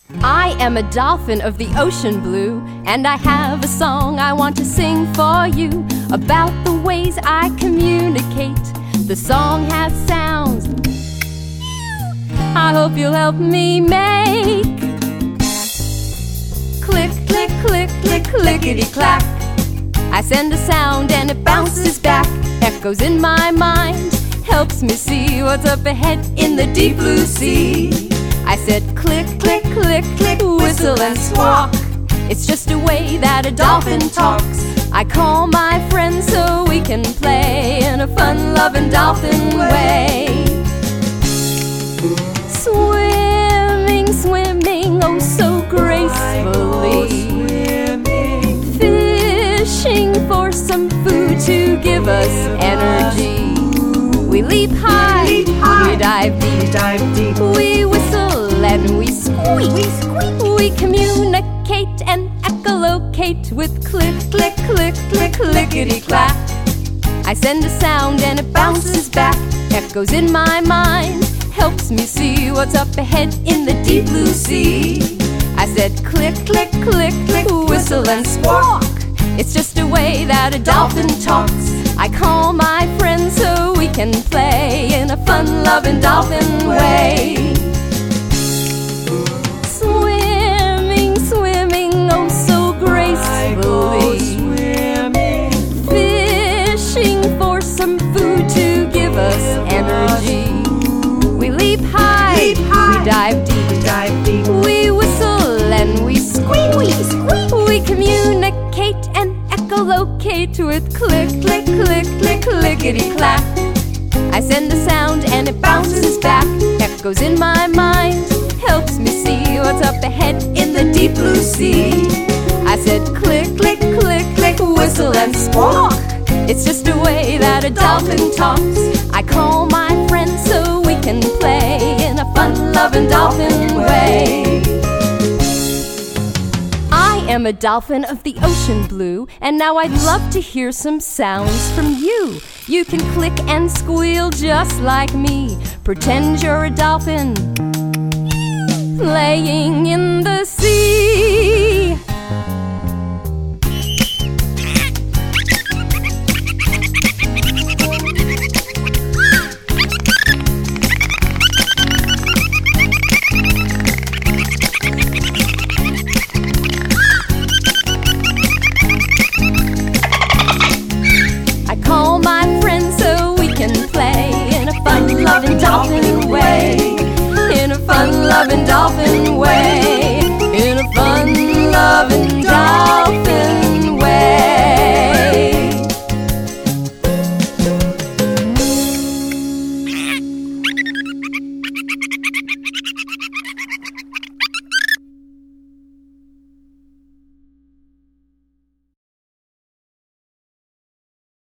I am a dolphin of the ocean blue, and I have a song I want to sing for you about the ways I communicate. The song has sounds I hope you'll help me make. Click, click, click, click, clickety-clack. I send a sound and it bounces back, echoes in my mind, helps me see what's up ahead in the deep blue sea. I said click, click, click, click, whistle and squawk. It's just a way that a dolphin talks. I call my friends so we can play in a fun-loving dolphin way. Swimming, swimming, oh so gracefully. Fishing for some food to give us energy. We leap high, we dive deep, we whistle and we squeak. We communicate and echolocate with click, click, click, click, clickety-clack. I send a sound and it bounces back, echoes in my mind, helps me see what's up ahead in the deep blue sea. I said click, click, click, click, whistle and squawk. It's just a way that a dolphin talks. I call my friends so we can play in a fun-loving dolphin way. Swimming, swimming, oh so gracefully. Fishing for some food to give us energy. We leap high, we dive deep, we whistle and we squeak. We communicate and echolocate with click, click, click, click, clickety-clack. I send a sound and it bounces back, echoes in my mind, helps me see what's up ahead in the deep blue sea. I said click, click, click, click, whistle and squawk. It's just a way that a dolphin talks. I call my friends so we can play in a fun-loving dolphin way. I am a dolphin of the ocean blue, and now I'd love to hear some sounds from you. You can click and squeal just like me. Pretend you're a dolphin playing in the